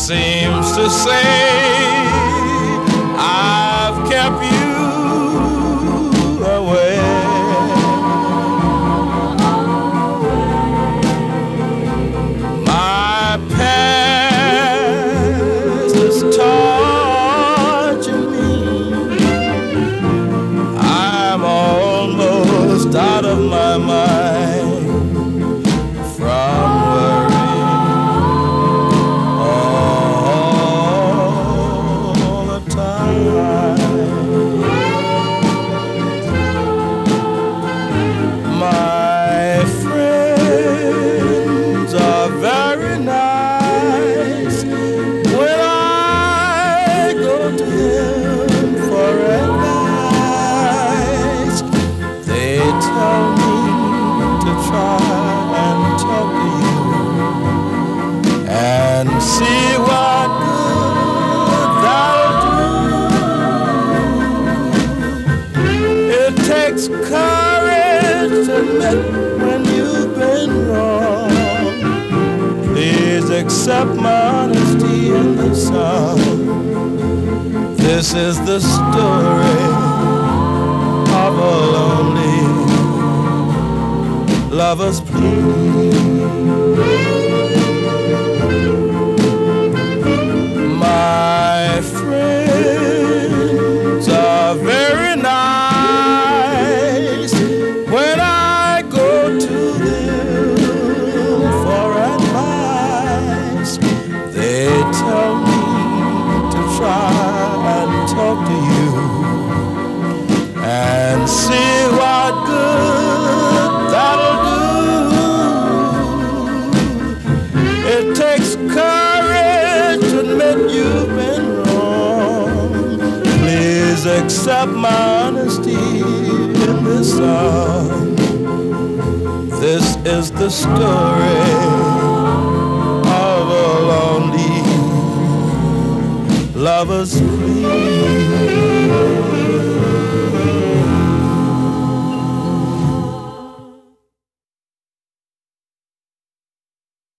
seems to say I've kept you away. My past is torturing me. I'm almost out of my mind from see what good that'll do. It takes courage to admit when you've been wrong. Please accept my honesty in the song. This is the story of a lonely lover's plea. My friends are very nice when I go to them for advice. They tell me to try and talk to you and see what good that'll do. It takes courage to admit you've been wrong. Please accept my honesty in this song. This is the story of a lonely lover's plea.